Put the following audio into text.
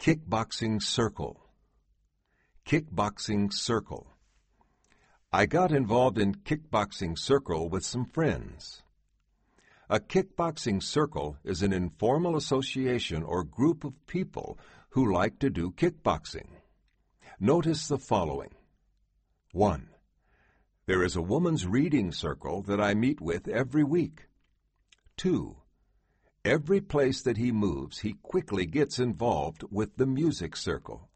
Kickboxing circle. Kickboxing circle. I got involved in kickboxing circle with some friends. A kickboxing circle is an informal association or group of people who like to do kickboxing. Notice the following. 1. There is a woman's reading circle that I meet with every week. 2. Every place that he moves, he quickly gets involved with the music circle.